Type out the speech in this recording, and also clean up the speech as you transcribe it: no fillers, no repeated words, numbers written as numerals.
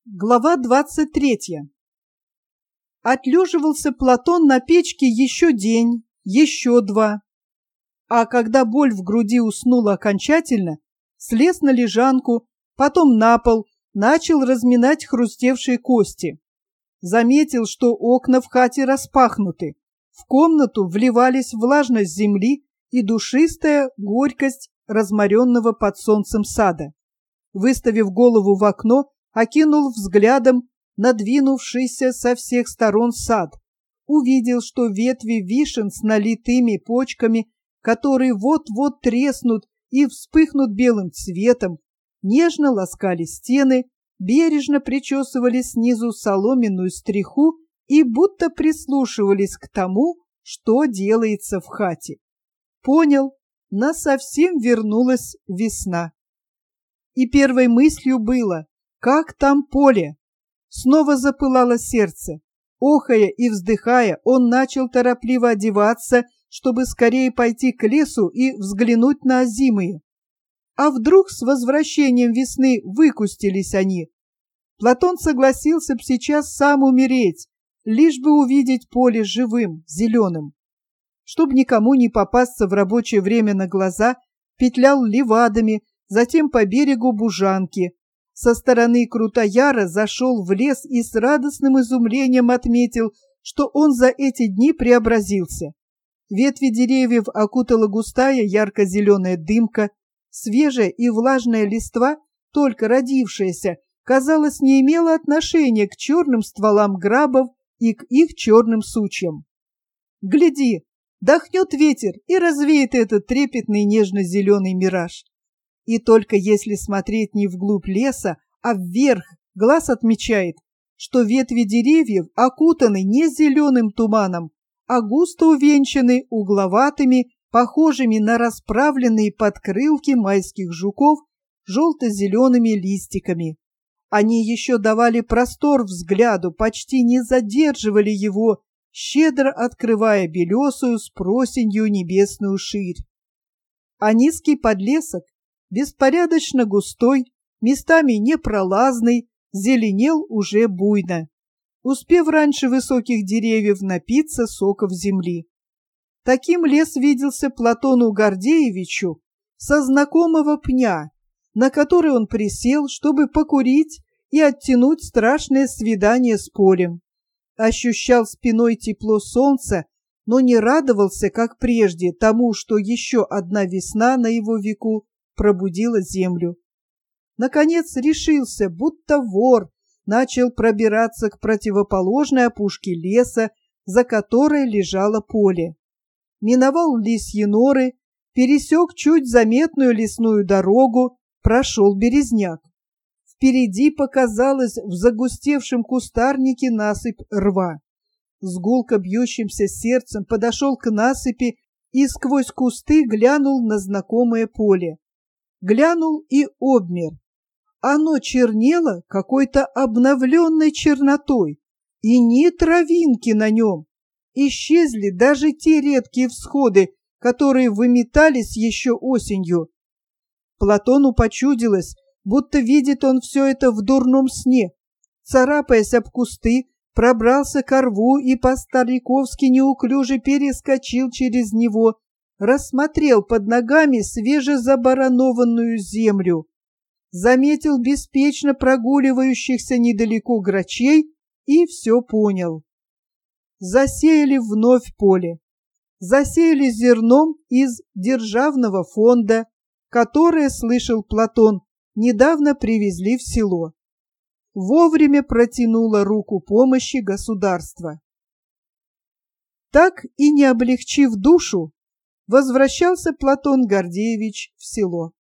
Глава 23. Отлеживался Платон на печке еще день, еще два. А когда боль в груди уснула окончательно, слез на лежанку, потом на пол, начал разминать хрустевшие кости. Заметил, что окна в хате распахнуты, в комнату вливались влажность земли и душистая горькость разморенного под солнцем сада. Выставив голову в окно, окинул взглядом надвинувшийся со всех сторон сад, увидел, что ветви вишен с налитыми почками, которые вот-вот треснут и вспыхнут белым цветом, нежно ласкали стены, бережно причесывали снизу соломенную стриху и будто прислушивались к тому, что делается в хате. Понял, насовсем вернулась весна. И первой мыслью было: как там поле? Снова запылало сердце. Охая и вздыхая, он начал торопливо одеваться, чтобы скорее пойти к лесу и взглянуть на озимые. А вдруг с возвращением весны выкустились они? Платон согласился б сейчас сам умереть, лишь бы увидеть поле живым, зеленым. Чтобы никому не попасться в рабочее время на глаза, петлял ливадами, затем по берегу Бужанки. Со стороны Крутояра зашел в лес и с радостным изумлением отметил, что он за эти дни преобразился. Ветви деревьев окутала густая ярко-зеленая дымка, свежая и влажная листва, только родившаяся, казалось, не имела отношения к черным стволам грабов и к их черным сучьям. Гляди, дохнет ветер и развеет этот трепетный нежно-зеленый мираж. И только если смотреть не вглубь леса, а вверх, глаз отмечает, что ветви деревьев окутаны не зеленым туманом, а густо увенчаны угловатыми, похожими на расправленные подкрылки майских жуков, желто-зелеными листиками. Они еще давали простор взгляду, почти не задерживали его, щедро открывая белесую с просенью небесную ширь. А низкий подлесок, беспорядочно густой, местами непролазный, зеленел уже буйно, успев раньше высоких деревьев напиться соков земли. Таким лес виделся Платону Гордеевичу со знакомого пня, на который он присел, чтобы покурить и оттянуть страшное свидание с полем. Ощущал спиной тепло солнца, но не радовался, как прежде, тому, что еще одна весна на его веку пробудила землю. Наконец решился, будто вор, начал пробираться к противоположной опушке леса, за которой лежало поле. Миновал лисьи норы, пересек чуть заметную лесную дорогу, прошел березняк. Впереди показалась в загустевшем кустарнике насыпь рва. С гулко бьющимся сердцем подошел к насыпи и сквозь кусты глянул на знакомое поле. Глянул и обмер. Оно чернело какой-то обновленной чернотой, и ни травинки на нем. Исчезли даже те редкие всходы, которые выметались еще осенью. Платону почудилось, будто видит он все это в дурном сне. Царапаясь об кусты, пробрался ко рву и по-стариковски неуклюже перескочил через него, рассмотрел под ногами свежезабаранованную землю, заметил беспечно прогуливающихся недалеко грачей и все понял. Засеяли вновь поле, засеяли зерном из державного фонда, которое, слышал Платон, недавно привезли в село. Вовремя протянуло руку помощи государства. Так и не облегчив душу, возвращался Платон Гордеевич в село.